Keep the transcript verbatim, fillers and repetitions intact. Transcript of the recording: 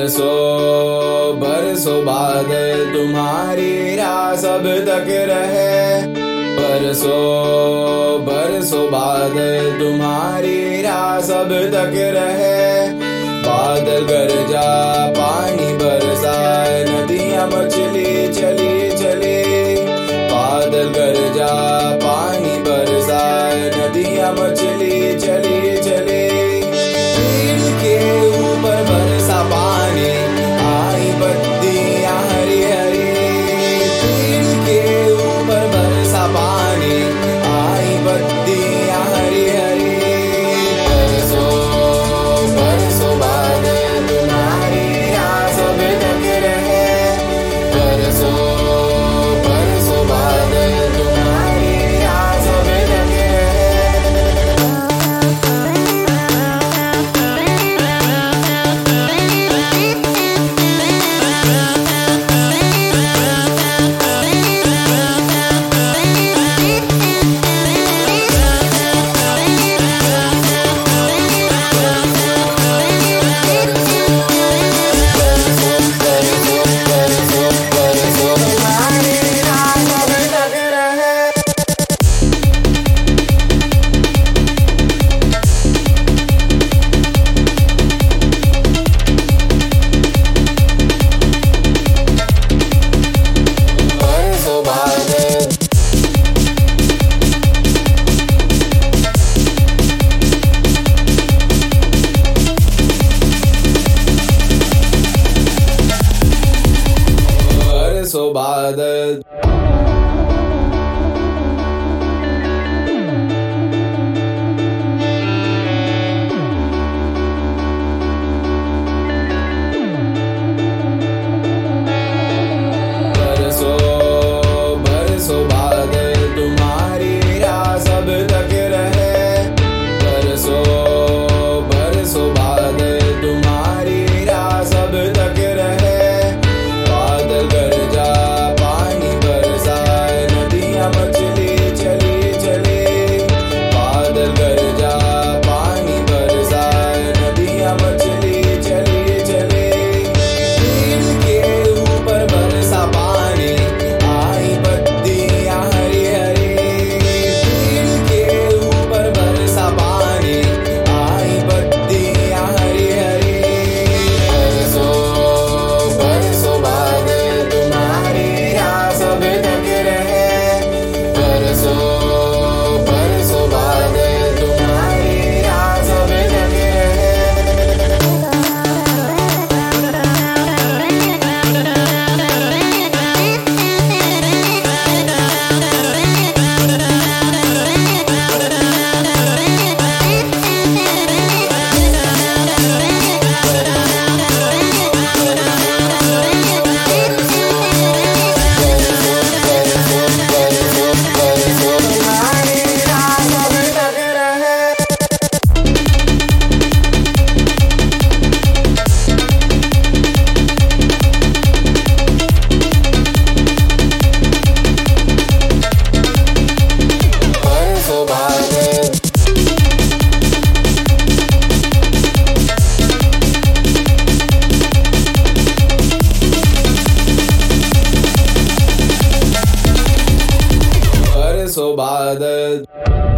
बरसों बरसों बाद तुम्हारी राह सब तक रहे। बरसों बरसों बाद तुम्हारी राह सब तक रहे। बादल गरजा पानी बरसाए नदियां मछली चली चली। बादल गरजा पानी बरसाए नदियां मछली चली चली। पेड़ के ऊपर बरसा पानी आई बत्तियां हरी हरी। पेड़ के ऊपर बरसा पानी आई बत्तियां हरी हरी। बरसों बरसों बाद तुम्हारी राह सब तक रहे। बरसों बरसों बाद तुम्हारी राह सब तक रहे। बरसों बाद बरसों बरसों बाद तुम्हारी राह सब तक रहे। बरसों बरसों बाद तुम्हारी राह सब तक रहे। बादल गरजा पानी बरसाए नदियां मछली चली चली। बादल गरजा पानी बरसाए नदियां मछली चली चली। पेड़ के ऊपर बरसा पानी आई बत्तियां हरी हरी। पेड़ के ऊपर बरसा पानी आई बत्तियां हरी हरी। बरसों बरसों बाद तुम्हारी राह सब तक रहे। बरसों बरसों बाद तुम्हारी राह सब तक रहे। बरसों बाद बरसों बाद